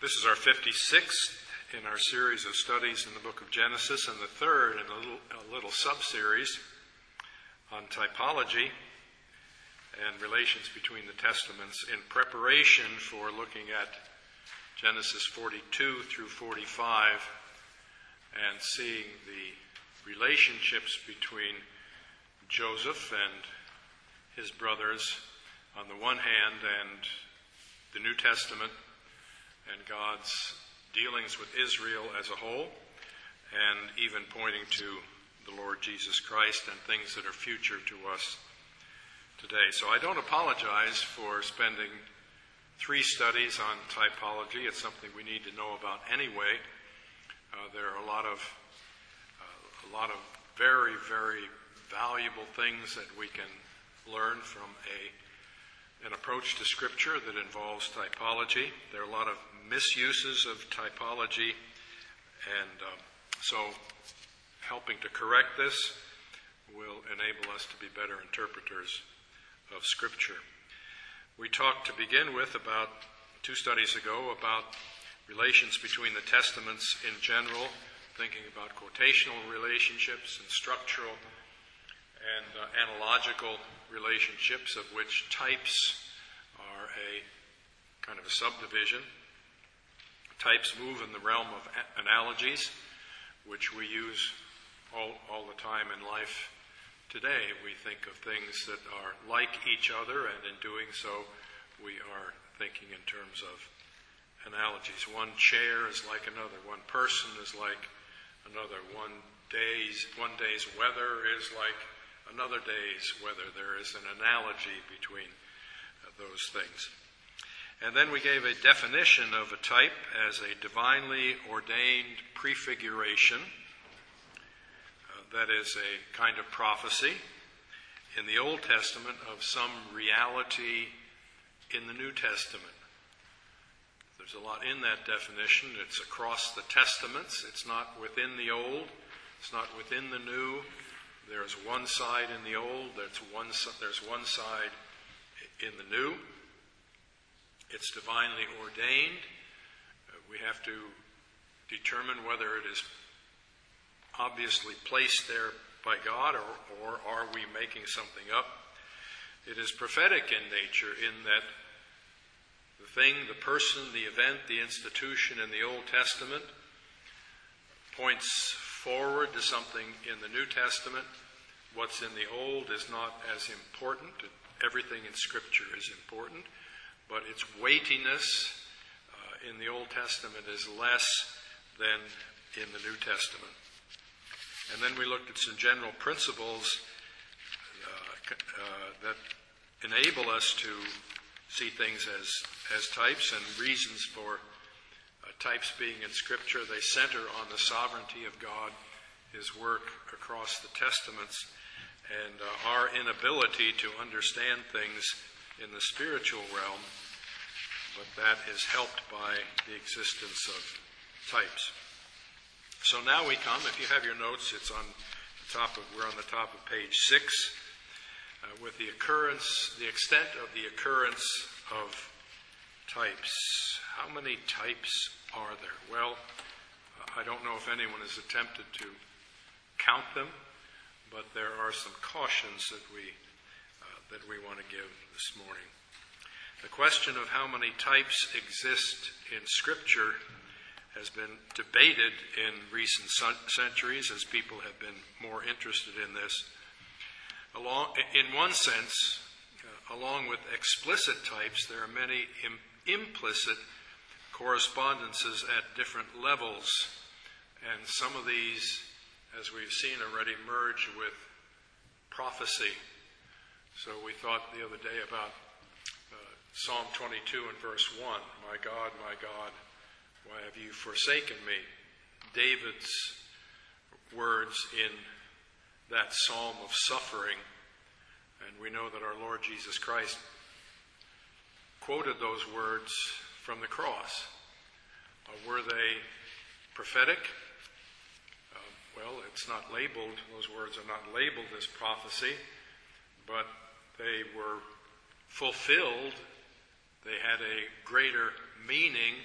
This is our 56th in our series of studies in the book of Genesis, and the third in a little sub-series on typology and relations between the Testaments in preparation for looking at Genesis 42 through 45 and seeing the relationships between Joseph and his brothers on the one hand and the New Testament and God's dealings with Israel as a whole, and even pointing to the Lord Jesus Christ and things that are future to us today. So I don't apologize for spending 3 studies on typology. It's something we need to know about anyway. There are a lot of very, very valuable things that we can learn from an approach to Scripture that involves typology. There are a lot of misuses of typology, and so helping to correct this will enable us to be better interpreters of Scripture. We talked to begin with about 2 studies ago about relations between the Testaments in general, thinking about quotational relationships and structural and analogical relationships, of which types are a kind of a subdivision. Types move in the realm of analogies, which we use all the time in life today. We think of things that are like each other, and in doing so, we are thinking in terms of analogies. One chair is like another. One person is like another. One day's weather is like another day's weather. There is an analogy between those things. And then we gave a definition of a type as a divinely ordained prefiguration. That is a kind of prophecy in the Old Testament of some reality in the New Testament. There's a lot in that definition. It's across the Testaments. It's not within the Old. It's not within the New. There's one side in the Old. There's one side in the New. It's divinely ordained. We have to determine whether it is obviously placed there by God or are we making something up. It is prophetic in nature in that the thing, the person, the event, the institution in the Old Testament points forward to something in the New Testament. What's in the Old is not as important. Everything in Scripture is important, but its weightiness in the Old Testament is less than in the New Testament. And then we looked at some general principles that enable us to see things as types, and reasons for types being in Scripture. They center on the sovereignty of God, His work across the Testaments, and our inability to understand things in the spiritual realm, but that is helped by the existence of types. So now we come, if you have your notes, we're on the top of page 6, with the extent of the occurrence of types. How many types are there? Well, I don't know if anyone has attempted to count them, but there are some cautions that we want to give this morning. The question of how many types exist in Scripture has been debated in recent centuries as people have been more interested in this. In one sense, along with explicit types, there are many implicit correspondences at different levels, and some of these, as we've seen already, merge with prophecy. So we thought the other day about Psalm 22 and verse 1, my God, why have you forsaken me? David's words in that psalm of suffering, and we know that our Lord Jesus Christ quoted those words from the cross. Were they prophetic? Well, it's not labeled, those words are not labeled as prophecy, but they were fulfilled. They had a greater meaning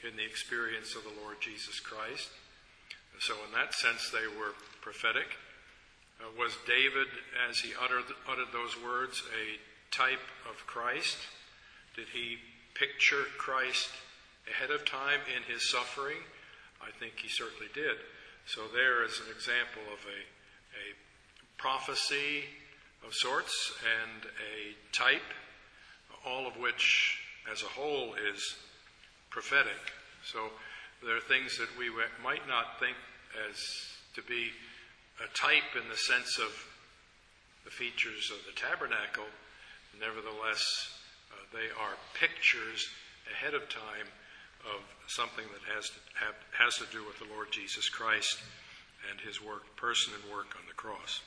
in the experience of the Lord Jesus Christ. So in that sense, they were prophetic. Was David, as he uttered those words, a type of Christ? Did he picture Christ ahead of time in his suffering? I think he certainly did. So there is an example of a prophecy of sorts and a type, all of which as a whole is prophetic. So there are things that we might not think as to be a type in the sense of the features of the tabernacle. Nevertheless, they are pictures ahead of time of something that has to do with the Lord Jesus Christ and his person and work on the cross.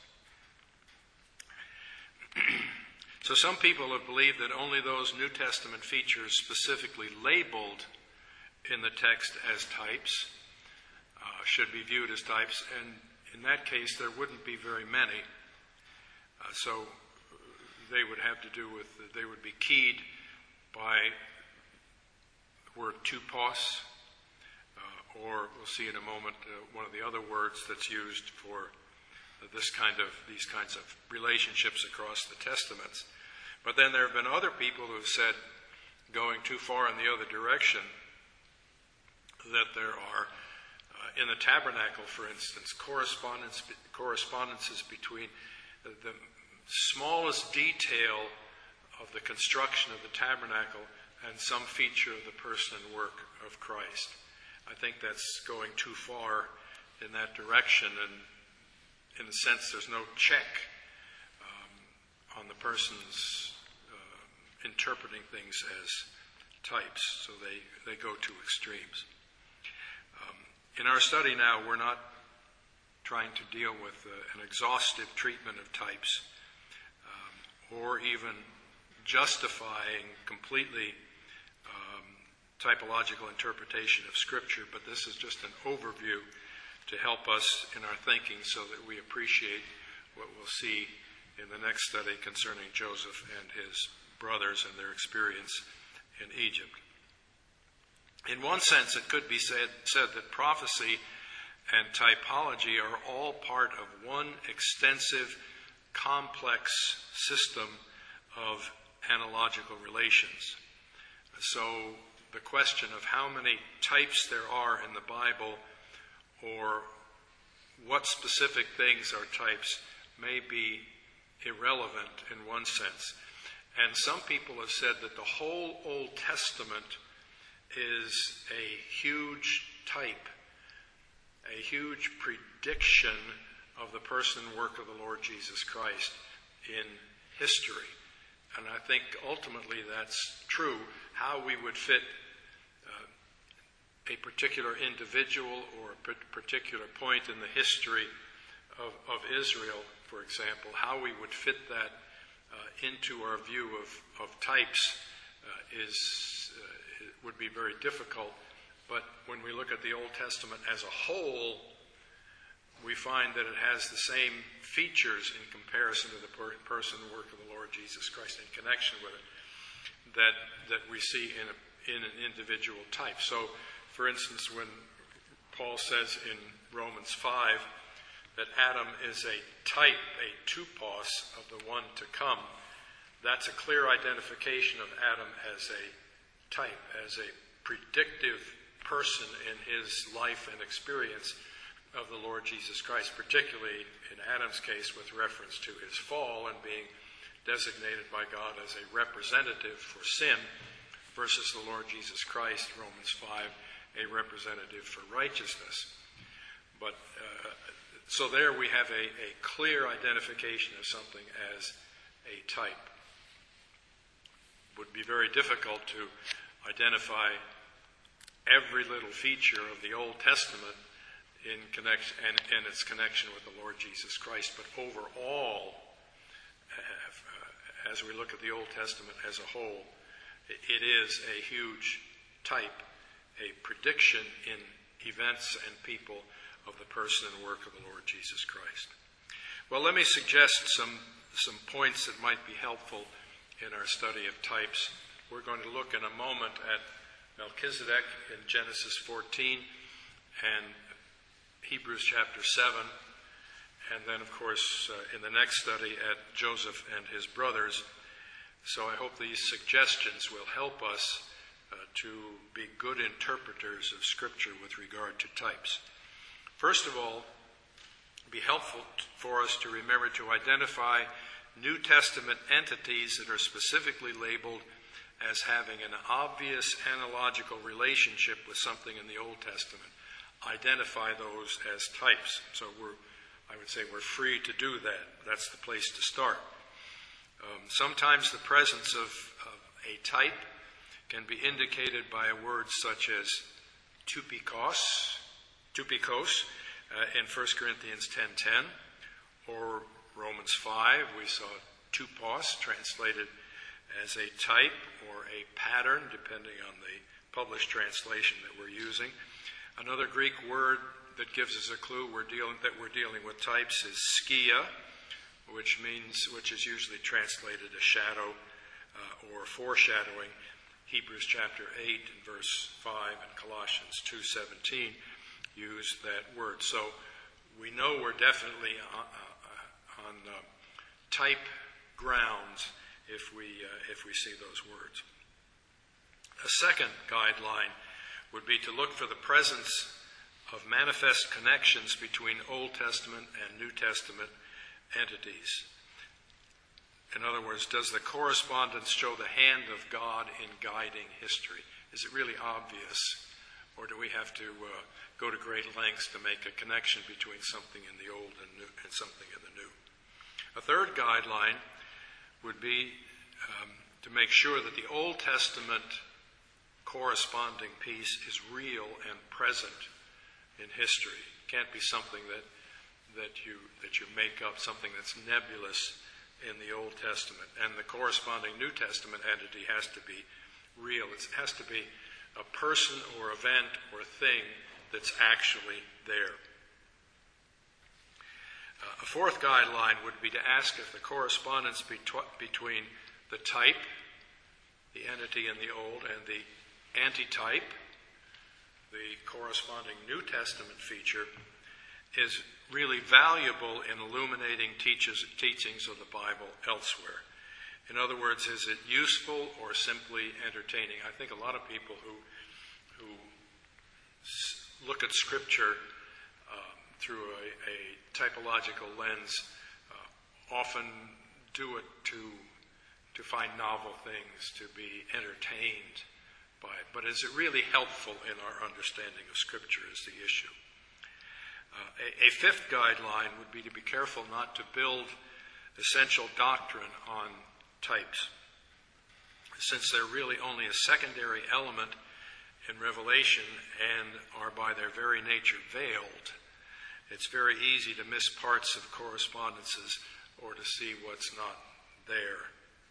So some people have believed that only those New Testament features specifically labeled in the text as types should be viewed as types, and in that case there wouldn't be very many. So they would have to do with, they would be keyed by the word tupos, or we'll see in a moment one of the other words that's used for these kinds of relationships across the Testaments. But then there have been other people who have said, going too far in the other direction, that there are, in the tabernacle, for instance, correspondences between the smallest detail of the construction of the tabernacle and some feature of the person and work of Christ. I think that's going too far in that direction, and in a sense there's no check on the person's interpreting things as types, so they go to extremes. In our study now, we're not trying to deal with an exhaustive treatment of types or even justifying completely typological interpretation of Scripture, but this is just an overview to help us in our thinking so that we appreciate what we'll see in the next study concerning Joseph and his brothers and their experience in Egypt. In one sense, it could be said that prophecy and typology are all part of one extensive, complex system of analogical relations. So the question of how many types there are in the Bible or what specific things are types may be irrelevant in one sense. And some people have said that the whole Old Testament is a huge type, a huge prediction of the person and work of the Lord Jesus Christ in history. And I think ultimately that's true. How we would fit a particular individual or a particular point in the history of Israel, for example, how we would fit that into our view of types would be very difficult. But when we look at the Old Testament as a whole, we find that it has the same features in comparison to the person and work of the Lord Jesus Christ in connection with it that we see in an individual type. So, for instance, when Paul says in Romans 5 that Adam is a type, a tupos of the one to come, that's a clear identification of Adam as a type, as a predictive person in his life and experience of the Lord Jesus Christ, particularly in Adam's case with reference to his fall and being designated by God as a representative for sin, versus the Lord Jesus Christ, Romans 5, a representative for righteousness. But so there we have a clear identification of something as a type. It would be very difficult to identify every little feature of the Old Testament in connection and its connection with the Lord Jesus Christ. But overall, as we look at the Old Testament as a whole, it is a huge type, a prediction in events and people of the person and work of the Lord Jesus Christ. Well, let me suggest some points that might be helpful in our study of types. We're going to look in a moment at Melchizedek in Genesis 14 and Hebrews chapter 7, and then, of course, in the next study at Joseph and his brothers. So I hope these suggestions will help us to be good interpreters of Scripture with regard to types. First of all, it would be helpful for us to remember to identify New Testament entities that are specifically labeled as having an obvious analogical relationship with something in the Old Testament. Identify those as types. So I would say we're free to do that. That's the place to start. Sometimes the presence of a type can be indicated by a word such as tupikos in 1 Corinthians 10:10, or Romans 5, we saw tupos translated as a type or a pattern, depending on the published translation that we're using. Another Greek word that gives us a clue that we're dealing with types is skia, which is usually translated as shadow or foreshadowing. Hebrews chapter 8 and verse 5 and Colossians 2:17 use that word. So we know we're definitely on type grounds if we see those words. A second guideline would be to look for the presence of manifest connections between Old Testament and New Testament entities. In other words, does the correspondence show the hand of God in guiding history? Is it really obvious? Or do we have to go to great lengths to make a connection between something in the Old and something in the New? A third guideline would be to make sure that the Old Testament corresponding piece is real and present in history. It can't be something that you make up, something that's nebulous in the Old Testament. And the corresponding New Testament entity has to be real. It has to be a person or event or thing that's actually there. A fourth guideline would be to ask if the correspondence between the type, the entity in the Old, and the antitype, the corresponding New Testament feature, is really valuable in illuminating teachings of the Bible elsewhere. In other words, is it useful or simply entertaining? I think a lot of people who look at Scripture through a typological lens often do it to find novel things, to be entertained by it. But is it really helpful in our understanding of Scripture is the issue. A fifth guideline would be to be careful not to build essential doctrine on types, since they're really only a secondary element in Revelation and are by their very nature veiled. It's very easy to miss parts of correspondences or to see what's not there.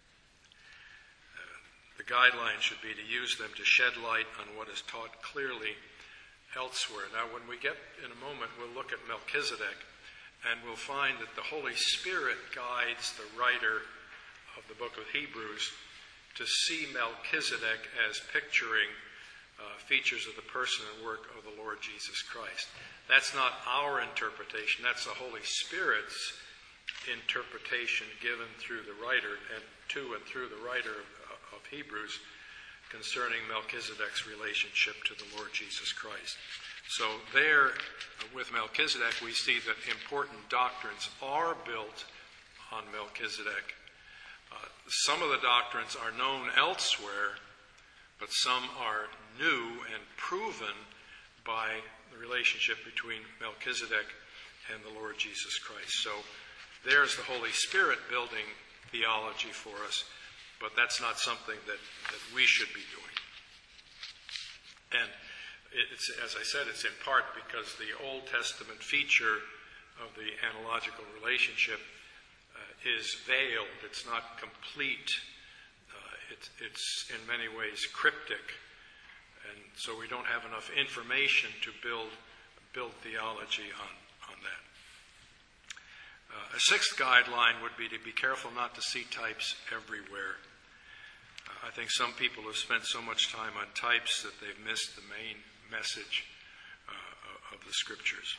The guideline should be to use them to shed light on what is taught clearly elsewhere. Now, when we get in a moment, we'll look at Melchizedek, and we'll find that the Holy Spirit guides the writer of the book of Hebrews to see Melchizedek as picturing features of the person and work of the Lord Jesus Christ. That's not our interpretation. That's the Holy Spirit's interpretation given through the writer and through the writer of Hebrews concerning Melchizedek's relationship to the Lord Jesus Christ. So there, with Melchizedek, we see that important doctrines are built on Melchizedek. Some of the doctrines are known elsewhere, but some are new and proven by the relationship between Melchizedek and the Lord Jesus Christ. So there's the Holy Spirit building theology for us, but that's not something that we should be doing. And it's, as I said, it's in part because the Old Testament feature of the analogical relationship is veiled. It's not complete. It's in many ways cryptic. And so we don't have enough information to build theology on that. A sixth guideline would be to be careful not to see types everywhere. I think some people have spent so much time on types that they've missed the main message of the Scriptures.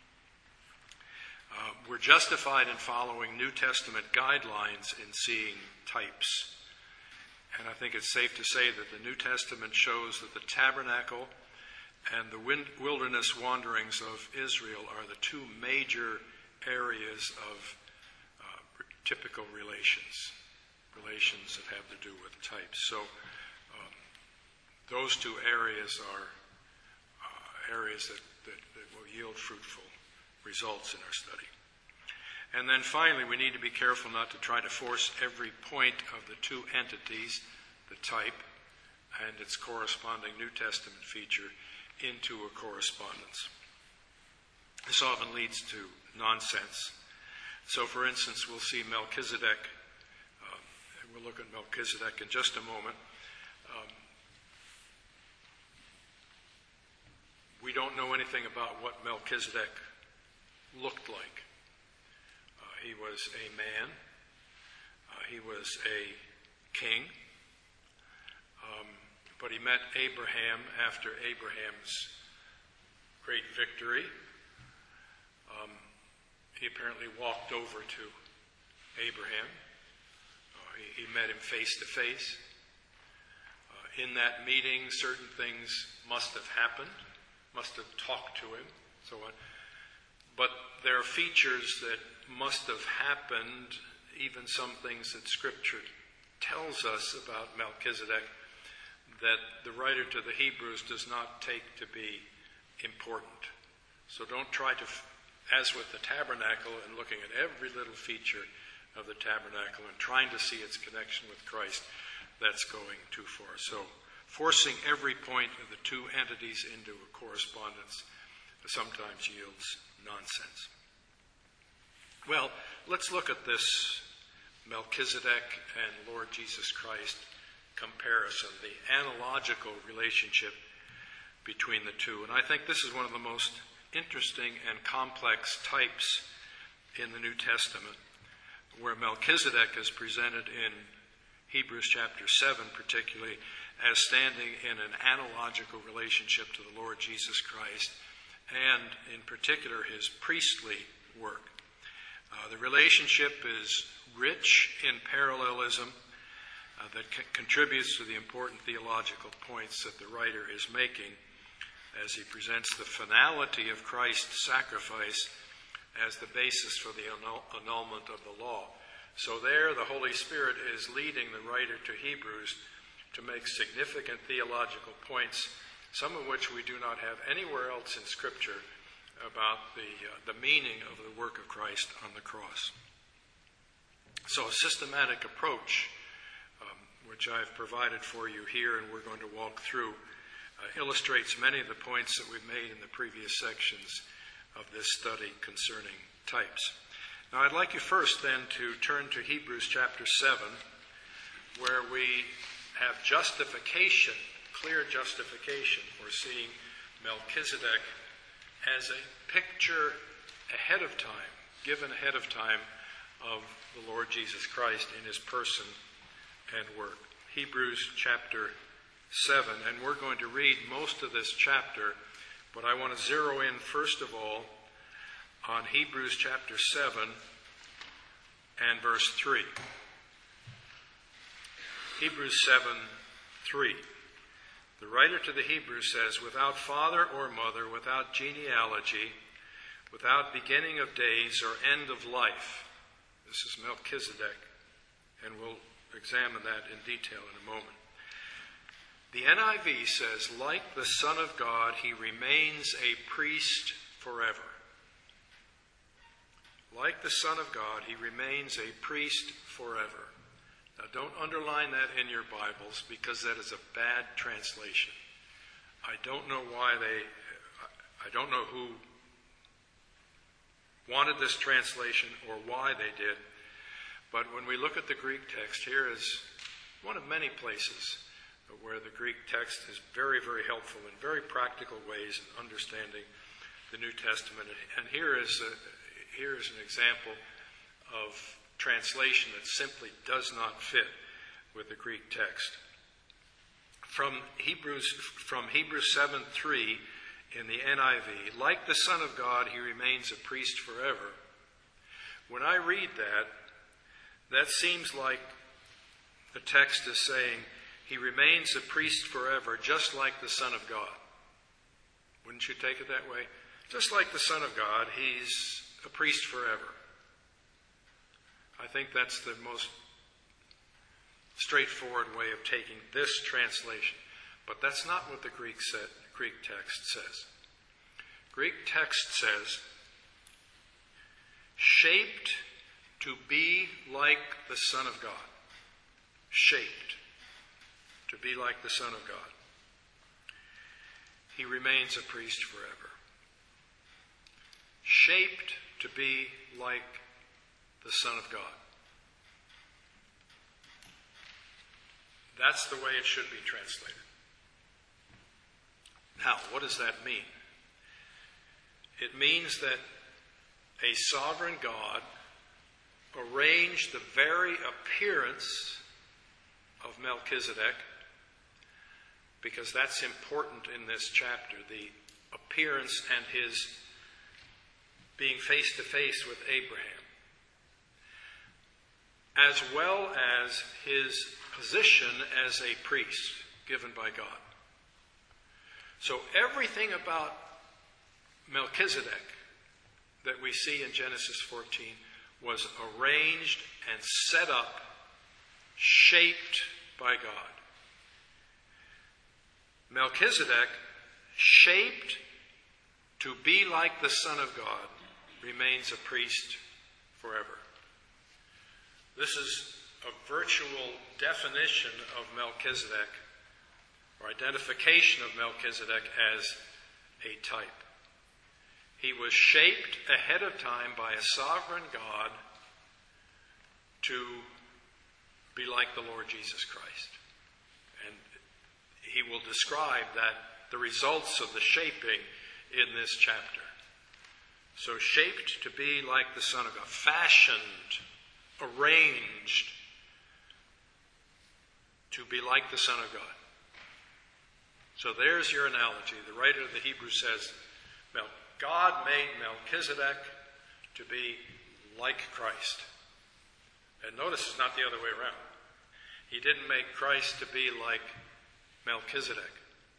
We're justified in following New Testament guidelines in seeing types. And I think it's safe to say that the New Testament shows that the tabernacle and the wilderness wanderings of Israel are the two major areas of typical relations that have to do with types. So those two areas are areas that will yield fruitful results in our study. And then finally, we need to be careful not to try to force every point of the two entities, the type and its corresponding New Testament feature, into a correspondence. This often leads to nonsense. So, for instance, we'll see Melchizedek. We'll look at Melchizedek in just a moment. We don't know anything about what Melchizedek looked like. He was a man. He was a king. But he met Abraham after Abraham's great victory. He apparently walked over to Abraham. He met him face to face. In that meeting, certain things must have happened, must have talked to him, so on. But there are features that must have happened, even some things that Scripture tells us about Melchizedek, that the writer to the Hebrews does not take to be important. So don't try to, as with the tabernacle and looking at every little feature of the tabernacle and trying to see its connection with Christ, that's going too far. So forcing every point of the two entities into a correspondence sometimes yields nonsense. Well, let's look at this Melchizedek and Lord Jesus Christ comparison, the analogical relationship between the two. And I think this is one of the most interesting and complex types in the New Testament, where Melchizedek is presented in Hebrews chapter 7 particularly as standing in an analogical relationship to the Lord Jesus Christ, and in particular his priestly work. The relationship is rich in parallelism that contributes to the important theological points that the writer is making as he presents the finality of Christ's sacrifice as the basis for the annulment of the law. So there the Holy Spirit is leading the writer to Hebrews to make significant theological points, some of which we do not have anywhere else in Scripture, about the meaning of the work of Christ on the cross. So a systematic approach, which I've provided for you here and we're going to walk through, illustrates many of the points that we've made in the previous sections of this study concerning types. Now I'd like you first then to turn to Hebrews chapter 7, where we have justification, clear justification for seeing Melchizedek as a picture ahead of time, given ahead of time, of the Lord Jesus Christ in his person and work. Hebrews chapter 7, and we're going to read most of this chapter, but I want to zero in first of all on Hebrews chapter 7 and verse 3. Hebrews 7:3. The writer to the Hebrews says, "Without father or mother, without genealogy, without beginning of days or end of life." This is Melchizedek, and we'll examine that in detail in a moment. The NIV says, "Like the Son of God, he remains a priest forever." Like the Son of God, he remains a priest forever. Now, don't underline that in your Bibles, because that is a bad translation. I don't know who wanted this translation or why they did. But when we look at the Greek text, here is one of many places where the Greek text is very, very helpful in very practical ways in understanding the New Testament. And here is an example of translation that simply does not fit with the Greek text. From Hebrews 7:3 in the NIV, like the Son of God, he remains a priest forever. When I read that, that seems like the text is saying he remains a priest forever, just like the Son of God. Wouldn't you take it that way? Just like the Son of God, he's a priest forever. I think that's the most straightforward way of taking this translation. But that's not what the Greek text says. Greek text says, shaped to be like the Son of God. Shaped to be like the Son of God. He remains a priest forever. Shaped to be like the Son of God. That's the way it should be translated. Now, what does that mean? It means that a sovereign God arranged the very appearance of Melchizedek, because that's important in this chapter, the appearance and his being face to face with Abraham, as well as his position as a priest given by God. So everything about Melchizedek that we see in Genesis 14 was arranged and set up, shaped by God. Melchizedek, shaped to be like the Son of God, remains a priest forever. This is a virtual definition of Melchizedek, or identification of Melchizedek as a type. He was shaped ahead of time by a sovereign God to be like the Lord Jesus Christ. And he will describe the results of the shaping in this chapter. So shaped to be like the Son of God, fashioned, arranged to be like the Son of God. So there's your analogy. The writer of the Hebrews says, God made Melchizedek to be like Christ. And notice it's not the other way around. He didn't make Christ to be like Melchizedek.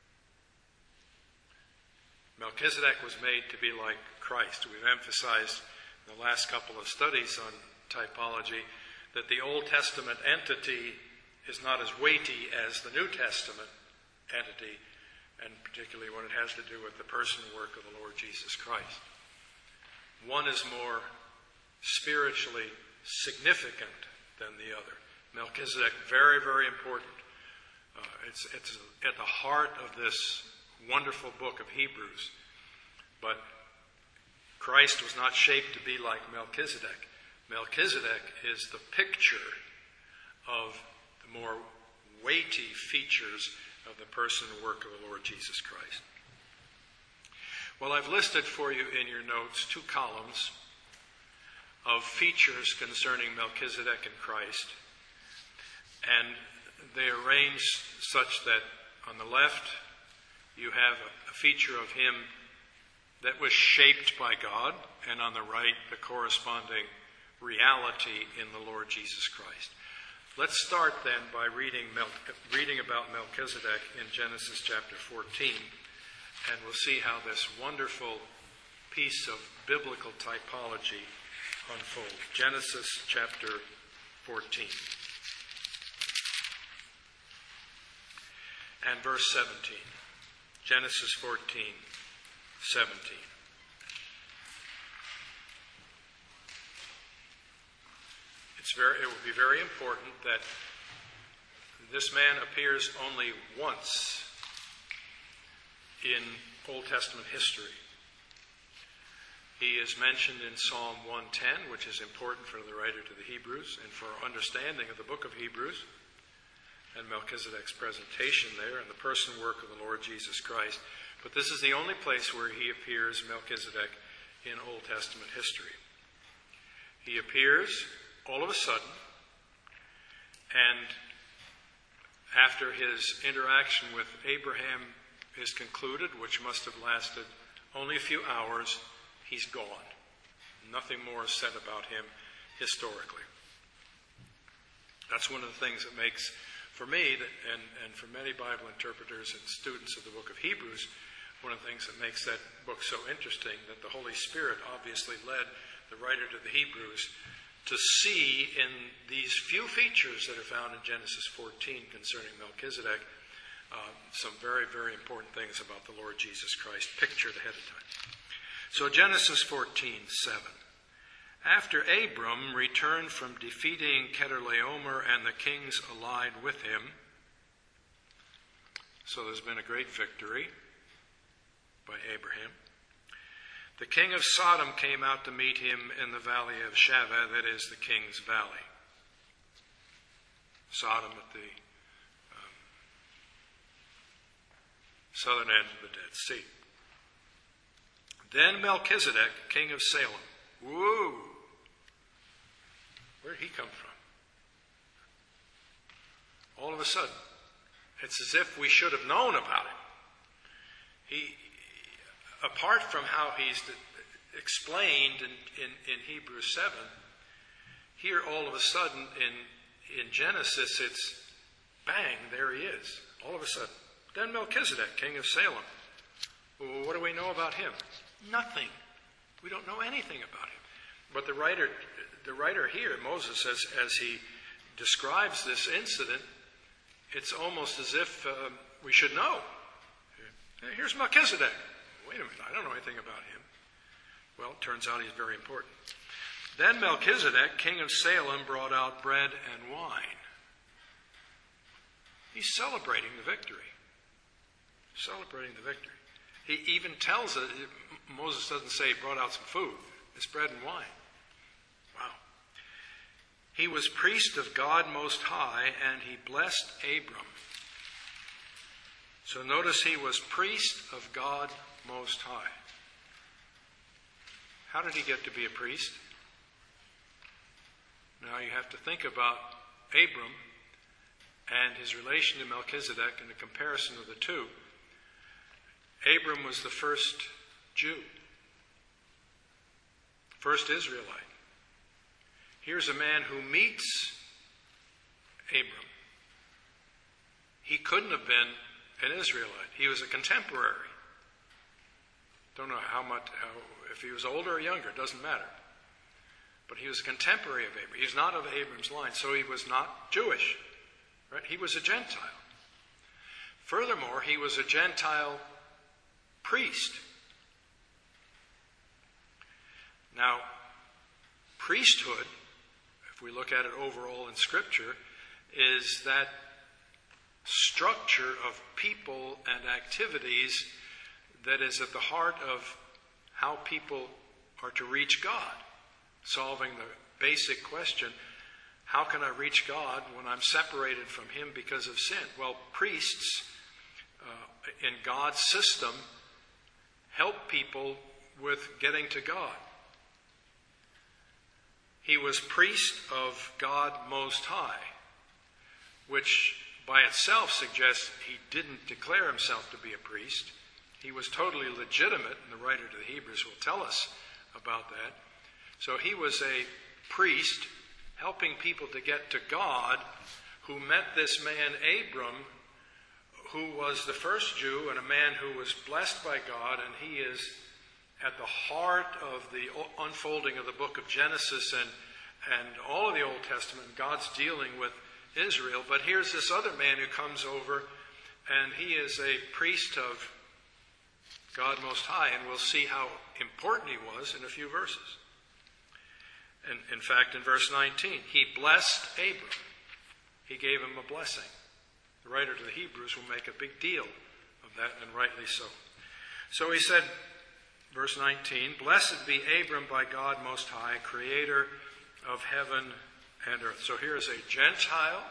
Melchizedek was made to be like Christ. We've emphasized in the last couple of studies on typology that the Old Testament entity is not as weighty as the New Testament entity, and particularly when it has to do with the person and work of the Lord Jesus Christ. One is more spiritually significant than the other. Melchizedek, very, very important. It's at the heart of this wonderful book of Hebrews. But Christ was not shaped to be like Melchizedek. Melchizedek is the picture of the more weighty features of the person and work of the Lord Jesus Christ. Well, I've listed for you in your notes 2 columns of features concerning Melchizedek and Christ. And they arrange such that on the left you have a feature of him that was shaped by God, and on the right the corresponding reality in the Lord Jesus Christ. Let's start then by reading about Melchizedek in Genesis chapter 14, and we'll see how this wonderful piece of biblical typology unfolds. Genesis chapter 14 and verse 17. Genesis 14, 17. It will be very important that this man appears only once in Old Testament history. He is mentioned in Psalm 110, which is important for the writer to the Hebrews and for our understanding of the book of Hebrews and Melchizedek's presentation there and the person and work of the Lord Jesus Christ. But this is the only place where he appears, Melchizedek, in Old Testament history. He appears all of a sudden, and After his interaction with Abraham is concluded, which must have lasted only a few hours, he's gone. Nothing more is said about him historically. That's one of the things that makes, for me, and for many Bible interpreters and students of the book of Hebrews, one of the things that makes that book so interesting, that the Holy Spirit obviously led the writer to the Hebrews to see in these few features that are found in Genesis 14 concerning Melchizedek some very, very important things about the Lord Jesus Christ pictured ahead of time. So Genesis 14:7. After Abram returned from defeating Chedorlaomer and the kings allied with him, so there's been a great victory by Abraham, the king of Sodom came out to meet him in the valley of Shaveh, that is the king's valley. Sodom at the southern end of the Dead Sea. Then Melchizedek, king of Salem. Woo! Where did he come from? All of a sudden, it's as if we should have known about him. He, apart from how he's explained in Hebrews 7, here all of a sudden in Genesis, it's bang, there he is, all of a sudden. Then Melchizedek, king of Salem. Well, what do we know about him? Nothing. We don't know anything about him. But the writer here, Moses, as he describes this incident, it's almost as if we should know. Here's Melchizedek. Wait a minute, I don't know anything about him. Well, it turns out he's very important. Then Melchizedek, king of Salem, brought out bread and wine. He's celebrating the victory. Celebrating the victory. He even tells us, Moses doesn't say he brought out some food. It's bread and wine. Wow. He was priest of God Most High, and he blessed Abram. So notice he was priest of God Most High. How did he get to be a priest? Now you have to think about Abram and his relation to Melchizedek and the comparison of the two. Abram was the first Jew, first Israelite. Here's a man who meets Abram. He couldn't have been an Israelite. He was a contemporary. Don't know if he was older or younger, it doesn't matter. But he was a contemporary of Abraham. He's not of Abram's line, so he was not Jewish. Right? He was a Gentile. Furthermore, he was a Gentile priest. Now, priesthood, if we look at it overall in Scripture, is that structure of people and activities that is at the heart of how people are to reach God, solving the basic question, how can I reach God when I'm separated from Him because of sin? Well, priests in God's system help people with getting to God. He was priest of God Most High, which by itself suggests he didn't declare himself to be a priest. He was totally legitimate, and the writer to the Hebrews will tell us about that. So he was a priest helping people to get to God, who met this man Abram, who was the first Jew and a man who was blessed by God, and he is at the heart of the unfolding of the book of Genesis and all of the Old Testament. God's dealing with Israel. But here's this other man who comes over, and he is a priest of God Most High, and we'll see how important he was in a few verses. And in fact, in verse 19, he blessed Abram. He gave him a blessing. The writer to the Hebrews will make a big deal of that, and rightly so. So he said, verse 19, "Blessed be Abram by God Most High, creator of heaven and earth." So here is a Gentile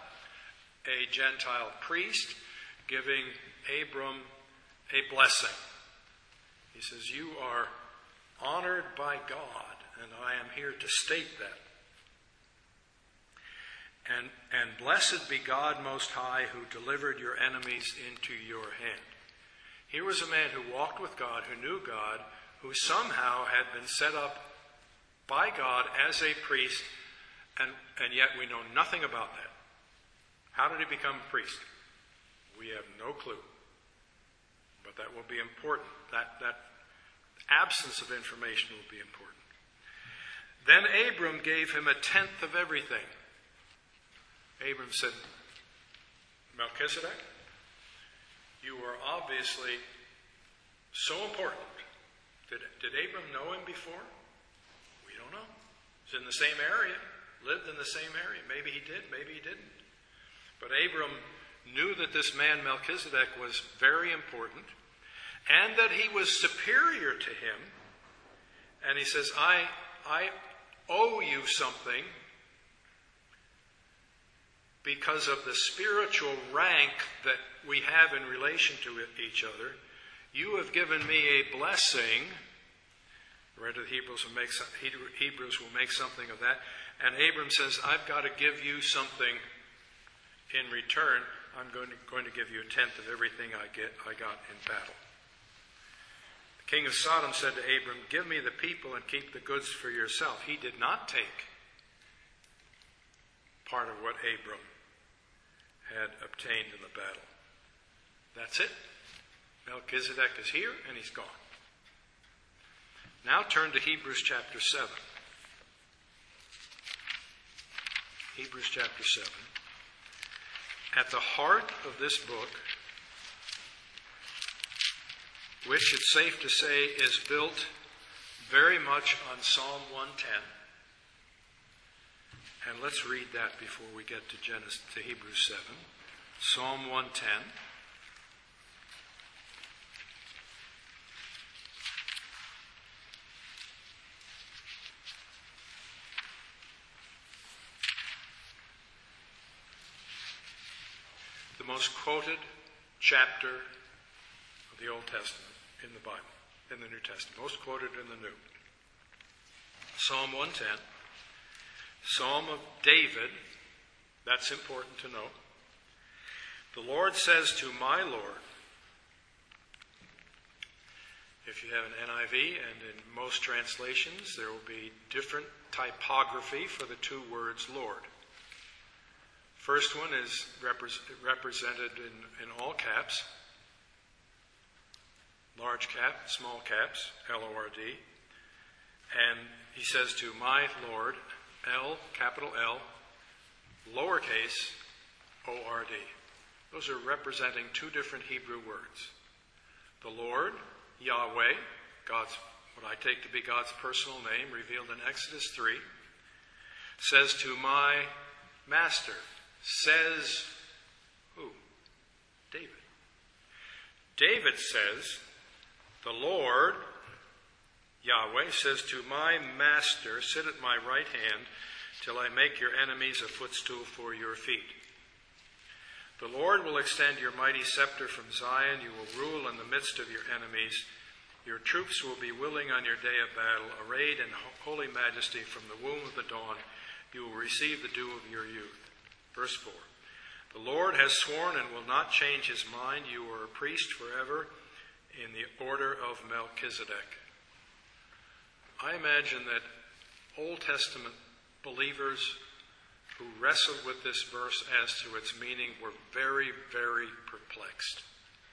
priest, giving Abram a blessing. He says, "You are honored by God, and I am here to state that." And blessed be God Most High, who delivered your enemies into your hand. Here was a man who walked with God, who knew God, who somehow had been set up by God as a priest, and yet we know nothing about that. How did he become a priest? We have no clue. But that will be important. That absence of information will be important. Then Abram gave him 1/10 of everything. Abram said, Melchizedek, you are obviously so important. Did Abram know him before? We don't know. He's in the same area, lived in the same area. Maybe he did, maybe he didn't. But Abram knew that this man Melchizedek was very important and that he was superior to him. And he says, I owe you something because of the spiritual rank that we have in relation to each other. You have given me a blessing. The writer of the Hebrews will make something of that. And Abram says, I've got to give you something in return. I'm going to give you 1/10 of everything I got in battle. The king of Sodom said to Abram, give me the people and keep the goods for yourself. He did not take part of what Abram had obtained in the battle. That's it. Melchizedek is here and he's gone. Now turn to Hebrews chapter 7. Hebrews chapter 7. At the heart of this book, which it's safe to say is built very much on Psalm 110. And let's read that before we get to Hebrews 7. Psalm 110. The most quoted chapter of the Old Testament in the Bible, in the New Testament, most quoted in the New. Psalm 110, Psalm of David, that's important to know. The Lord says to my Lord, if you have an NIV, and in most translations, there will be different typography for the two words Lord. First one is represented in all caps, large cap, small caps, L-O-R-D. And he says to my Lord, L, capital L, lowercase O-R-D. Those are representing two different Hebrew words. The Lord, Yahweh, God's, what I take to be God's personal name, revealed in Exodus 3, says to my master, says who? David. David says, the Lord, Yahweh, says to my master, sit at my right hand till I make your enemies a footstool for your feet. The Lord will extend your mighty scepter from Zion. You will rule in the midst of your enemies. Your troops will be willing on your day of battle, arrayed in holy majesty from the womb of the dawn. You will receive the dew of your youth. Verse 4. The Lord has sworn and will not change his mind. You are a priest forever in the order of Melchizedek. I imagine that Old Testament believers who wrestled with this verse as to its meaning were very, very perplexed.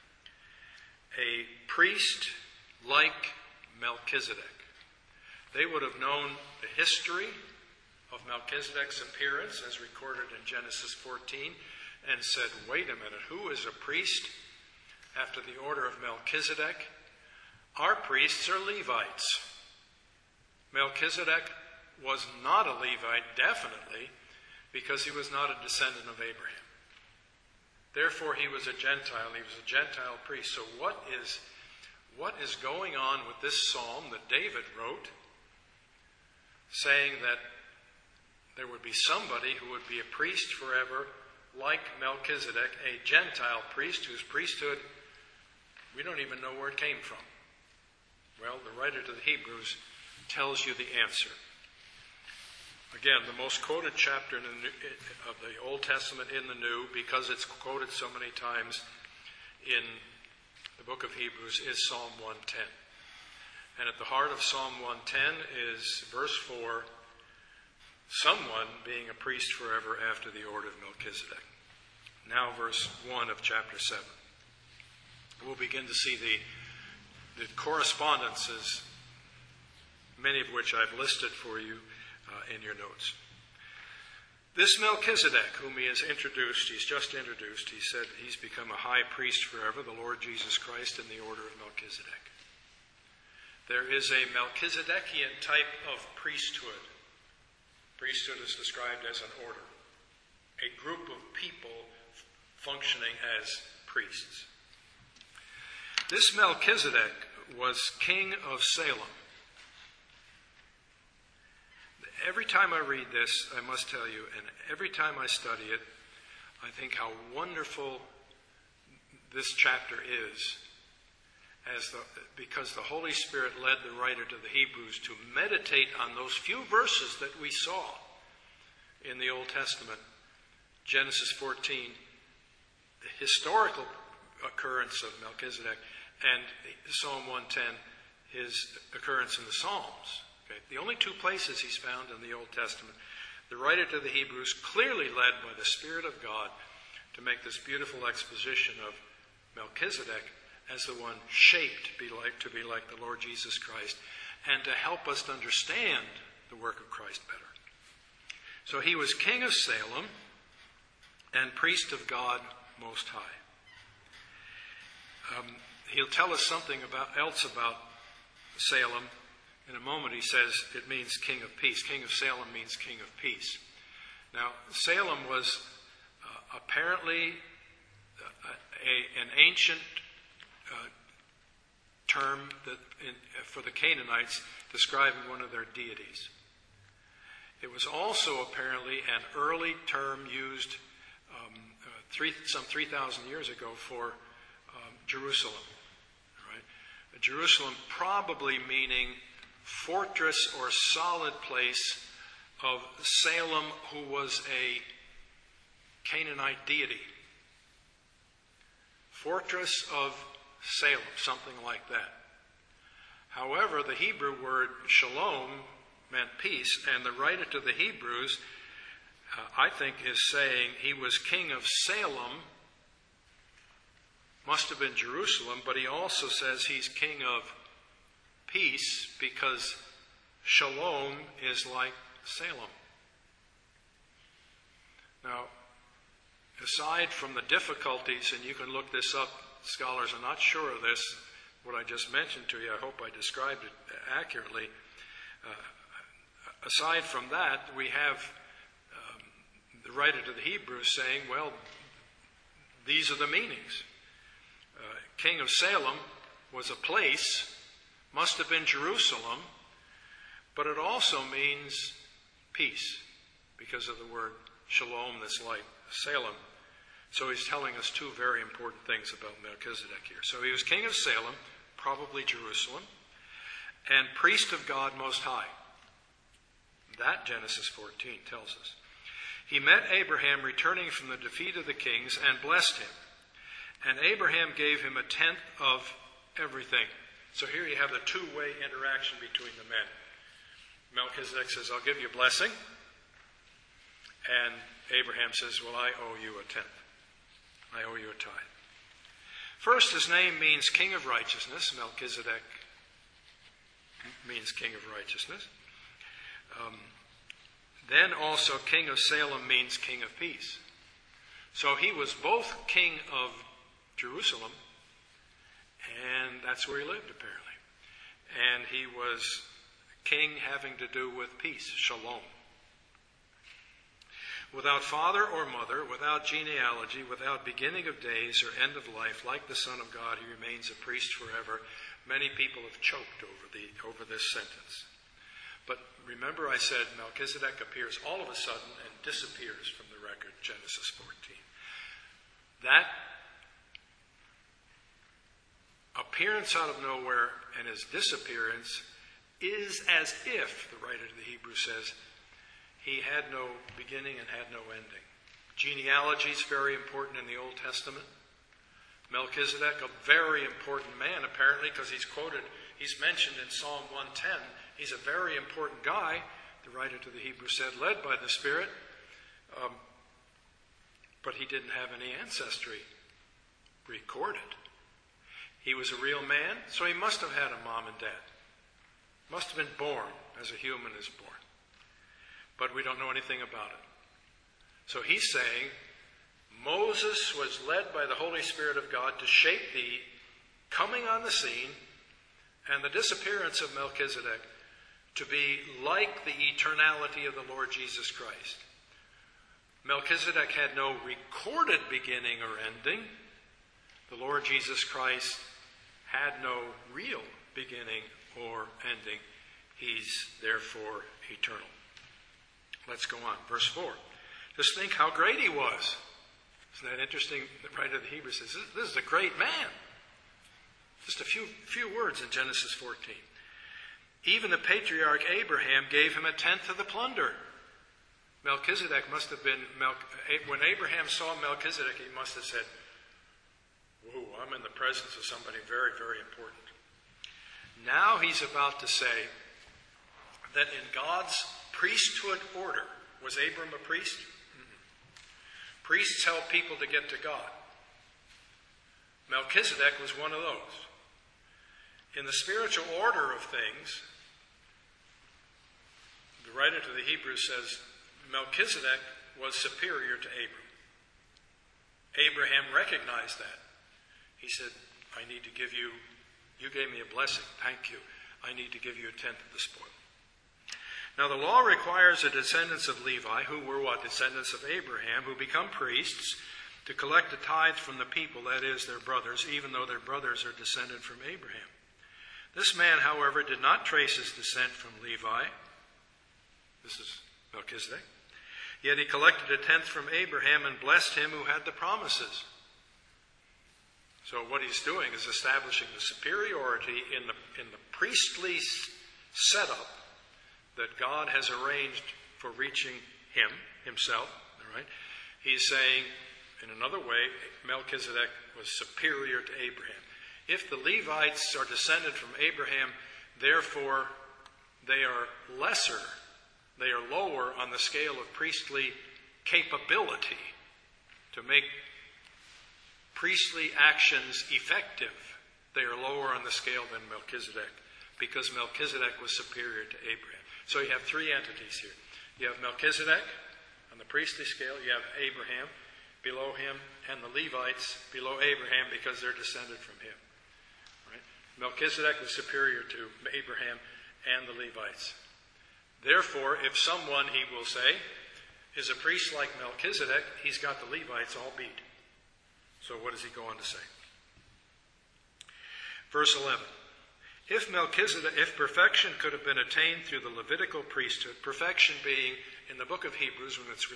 A priest like Melchizedek. They would have known the history of Melchizedek's appearance as recorded in Genesis 14 and said, wait a minute, who is a priest after the order of Melchizedek? Our priests are Levites. Melchizedek was not a Levite, definitely, because he was not a descendant of Abraham. Therefore, he was a Gentile. He was a Gentile priest. So what is going on with this psalm that David wrote, saying that there would be somebody who would be a priest forever, like Melchizedek, a Gentile priest whose priesthood we don't even know where it came from? Well, the writer to the Hebrews tells you the answer. Again, the most quoted chapter of the Old Testament in the New, because it's quoted so many times in the book of Hebrews, is Psalm 110. And at the heart of Psalm 110 is verse 4, someone being a priest forever after the order of Melchizedek. Now verse 1 of chapter 7. We'll begin to see the correspondences, many of which I've listed for you in your notes. This Melchizedek, whom he has introduced, he's just introduced, he said he's become a high priest forever, the Lord Jesus Christ in the order of Melchizedek. There is a Melchizedekian type of priesthood. Priesthood is described as an order, a group of people functioning as priests. This Melchizedek was king of Salem. Every time I read this, I must tell you, and every time I study it, I think how wonderful this chapter is, because the Holy Spirit led the writer to the Hebrews to meditate on those few verses that we saw in the Old Testament. Genesis 14, the historical occurrence of Melchizedek, and Psalm 110, his occurrence in the Psalms. Okay? The only two places he's found in the Old Testament. The writer to the Hebrews, clearly led by the Spirit of God to make this beautiful exposition of Melchizedek as the one shaped to be like the Lord Jesus Christ, and to help us to understand the work of Christ better. So he was king of Salem and priest of God Most High. He'll tell us something else about Salem. In a moment he says it means king of peace. King of Salem means king of peace. Now, Salem was apparently an ancient term for the Canaanites describing one of their deities. It was also apparently an early term used some 3,000 years ago for Jerusalem. Right? Jerusalem probably meaning fortress or solid place of Salem, who was a Canaanite deity. Fortress of Salem, something like that. However, the Hebrew word shalom meant peace, and the writer to the Hebrews, I think, is saying he was king of Salem, must have been Jerusalem, but he also says he's king of peace because shalom is like Salem. Now, aside from the difficulties, and you can look this up, scholars are not sure of this, what I just mentioned to you, I hope I described it accurately. Aside from that, we have the writer to the Hebrews saying, well, these are the meanings. King of Salem was a place, must have been Jerusalem, but it also means peace because of the word shalom that's like Salem. So he's telling us two very important things about Melchizedek here. So he was king of Salem, probably Jerusalem, and priest of God Most High. That Genesis 14 tells us. He met Abraham returning from the defeat of the kings and blessed him. And Abraham gave him a tenth of everything. So here you have the two-way interaction between the men. Melchizedek says, I'll give you a blessing. And Abraham says, well, I owe you a tenth. I owe you a tithe. First, his name means king of righteousness. Melchizedek means king of righteousness. Then also king of Salem means king of peace. So he was both king of Jerusalem, and that's where he lived apparently. And he was king having to do with peace, shalom. Without father or mother, without genealogy, without beginning of days or end of life, like the Son of God, he remains a priest forever. Many people have choked over this sentence. But remember I said Melchizedek appears all of a sudden and disappears from the record, Genesis 14. That appearance out of nowhere and his disappearance is as if, the writer of the Hebrews says, He had no beginning and had no ending. Genealogy is very important in the Old Testament. Melchizedek, a very important man, apparently, because he's mentioned in Psalm 110. He's a very important guy, the writer to the Hebrews said, led by the Spirit. But he didn't have any ancestry recorded. He was a real man, so he must have had a mom and dad. Must have been born as a human is born. But we don't know anything about it. So he's saying Moses was led by the Holy Spirit of God to shape the coming on the scene and the disappearance of Melchizedek to be like the eternality of the Lord Jesus Christ. Melchizedek had no recorded beginning or ending. The Lord Jesus Christ had no real beginning or ending. He's therefore eternal. Let's go on. Verse 4. Just think how great he was. Isn't that interesting? The writer of the Hebrews says, this is a great man. Just a few words in Genesis 14. Even the patriarch Abraham gave him a tenth of the plunder. Melchizedek must have been, when Abraham saw Melchizedek, he must have said, whoa, I'm in the presence of somebody very, very important. Now he's about to say that in God's priesthood order, was Abram a priest? Priests help people to get to God. Melchizedek was one of those. In the spiritual order of things, the writer to the Hebrews says Melchizedek was superior to Abram. Abraham recognized that. He said, I need to give you gave me a blessing, thank you. I need to give you a tenth of the spoil. Now the law requires the descendants of Levi, who were what? Descendants of Abraham, who become priests, to collect the tithes from the people, that is, their brothers, even though their brothers are descended from Abraham. This man, however, did not trace his descent from Levi. This is Melchizedek. Yet he collected a tenth from Abraham and blessed him who had the promises. So what he's doing is establishing the superiority in the priestly setup that God has arranged for reaching himself. All right? He's saying, in another way, Melchizedek was superior to Abraham. If the Levites are descended from Abraham, therefore they are lesser, they are lower on the scale of priestly capability to make priestly actions effective. They are lower on the scale than Melchizedek, because Melchizedek was superior to Abraham. So you have three entities here. You have Melchizedek on the priestly scale. You have Abraham below him, and the Levites below Abraham because they're descended from him. Right? Melchizedek was superior to Abraham and the Levites. Therefore, if someone, he will say, is a priest like Melchizedek, he's got the Levites all beat. So what does he go on to say? Verse 11. If perfection could have been attained through the Levitical priesthood, perfection being in the book of Hebrews, when it's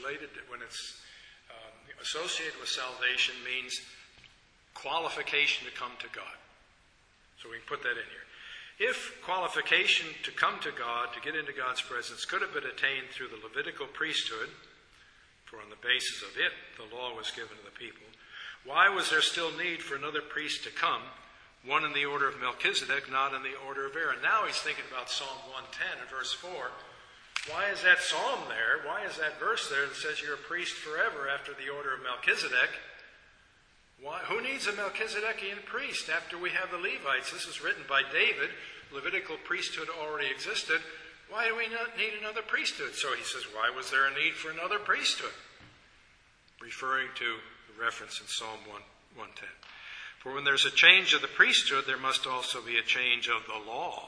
associated with salvation, means qualification to come to God. So we can put that in here. If qualification to come to God, to get into God's presence, could have been attained through the Levitical priesthood, for on the basis of it the law was given to the people, why was there still need for another priest to come? One in the order of Melchizedek, not in the order of Aaron. Now he's thinking about Psalm 110 and verse 4. Why is that psalm there? Why is that verse there that says you're a priest forever after the order of Melchizedek? Who needs a Melchizedekian priest after we have the Levites? This is written by David. Levitical priesthood already existed. Why do we not need another priesthood? So he says, why was there a need for another priesthood? Referring to the reference in Psalm 110. For when there's a change of the priesthood, there must also be a change of the law.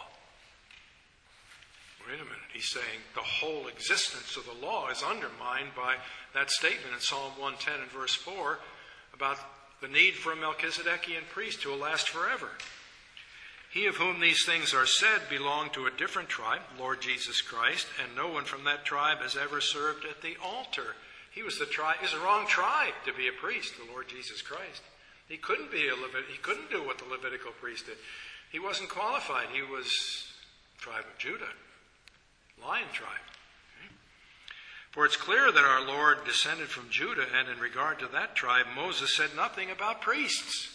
Wait a minute. He's saying the whole existence of the law is undermined by that statement in Psalm 110 and verse 4 about the need for a Melchizedekian priest who will last forever. He of whom these things are said belonged to a different tribe, Lord Jesus Christ, and no one from that tribe has ever served at the altar. He was the wrong tribe to be a priest, the Lord Jesus Christ. He couldn't he couldn't do what the Levitical priest did. He wasn't qualified. He was tribe of Judah, lion tribe. Okay. For it's clear that our Lord descended from Judah, and in regard to that tribe, Moses said nothing about priests.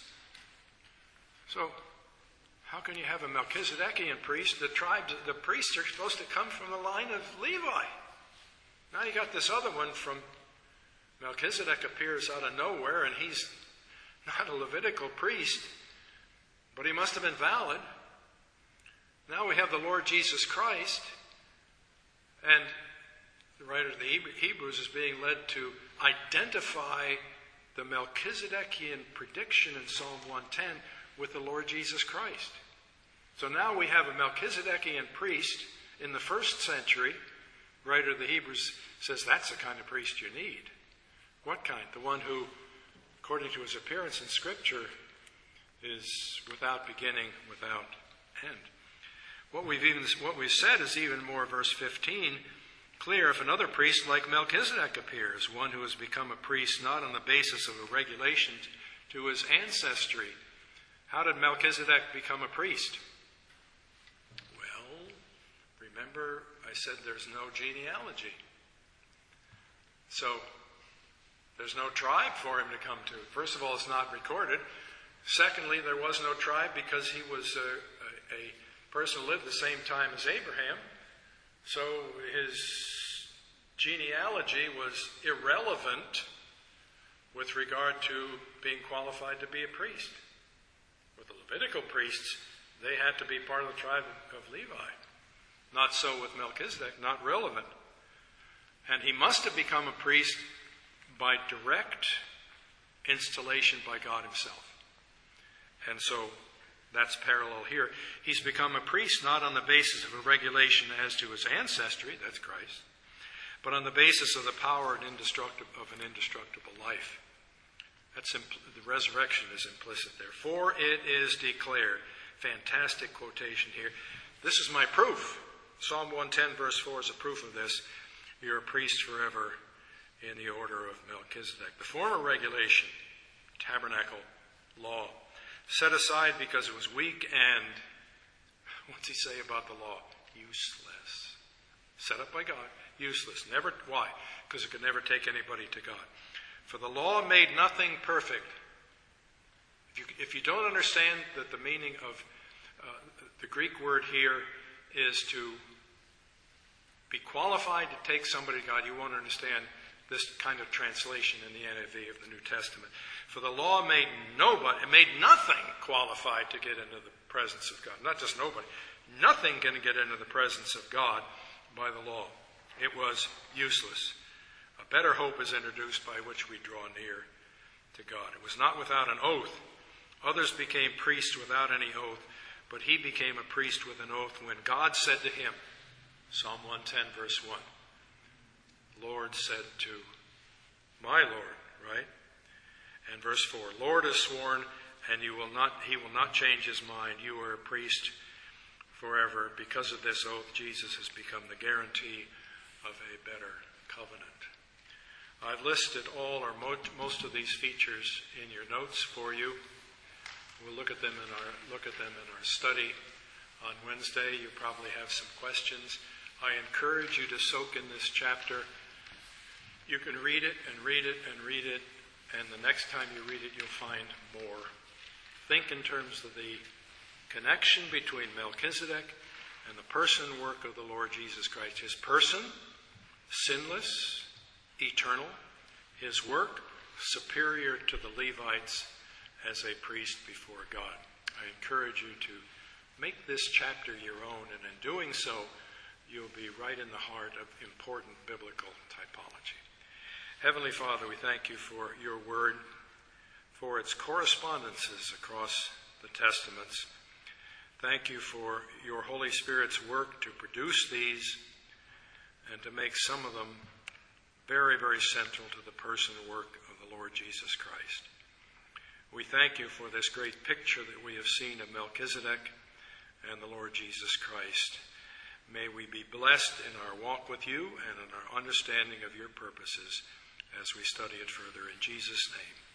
So, how can you have a Melchizedekian priest? The priests are supposed to come from the line of Levi. Now you got this other one from Melchizedek appears out of nowhere, and he's not a Levitical priest, but he must have been valid. Now we have the Lord Jesus Christ, and the writer of the Hebrews is being led to identify the Melchizedekian prediction in Psalm 110 with the Lord Jesus Christ. So now we have a Melchizedekian priest in the first century. The writer of the Hebrews says that's the kind of priest you need. What kind? The one who, according to his appearance in Scripture, is without beginning, without end. What we've said is even more, verse 15, clear. If another priest like Melchizedek appears, one who has become a priest not on the basis of a regulation to his ancestry. How did Melchizedek become a priest? Well, remember I said there's no genealogy. So, there's no tribe for him to come to. First of all, it's not recorded. Secondly, there was no tribe because he was a person who lived the same time as Abraham. So his genealogy was irrelevant with regard to being qualified to be a priest. With the Levitical priests, they had to be part of the tribe of Levi. Not so with Melchizedek, not relevant. And he must have become a priest by direct installation by God himself. And so that's parallel here. He's become a priest not on the basis of a regulation as to his ancestry, that's Christ, but on the basis of the power of an indestructible life. The resurrection is implicit there. For it is declared. Fantastic quotation here. This is my proof. Psalm 110 verse 4 is a proof of this. You're a priest forever in the order of Melchizedek. The former regulation, tabernacle law, set aside because it was weak and, what's he say about the law? Useless. Set up by God, useless. Never. Why? Because it could never take anybody to God. For the law made nothing perfect. If you don't understand that the meaning of the Greek word here is to be qualified to take somebody to God, you won't understand this kind of translation in the NIV of the New Testament. For the law made nothing qualified to get into the presence of God. Not just nobody. Nothing can get into the presence of God by the law. It was useless. A better hope is introduced by which we draw near to God. It was not without an oath. Others became priests without any oath, but he became a priest with an oath when God said to him, Psalm 110 verse 1, Lord said to my Lord, right? And verse 4, Lord has sworn, and he will not change his mind. You are a priest forever. Because of this oath, Jesus has become the guarantee of a better covenant. I've listed all or most of these features in your notes for you. We'll look at them in our study on Wednesday. You probably have some questions. I encourage you to soak in this chapter. You can read it and read it and read it, and the next time you read it, you'll find more. Think in terms of the connection between Melchizedek and the person and work of the Lord Jesus Christ. His person, sinless, eternal. His work, superior to the Levites as a priest before God. I encourage you to make this chapter your own, and in doing so, you'll be right in the heart of important biblical typology. Heavenly Father, we thank you for your word, for its correspondences across the Testaments. Thank you for your Holy Spirit's work to produce these and to make some of them very, very central to the person and work of the Lord Jesus Christ. We thank you for this great picture that we have seen of Melchizedek and the Lord Jesus Christ. May we be blessed in our walk with you and in our understanding of your purposes as we study it further. In Jesus' name.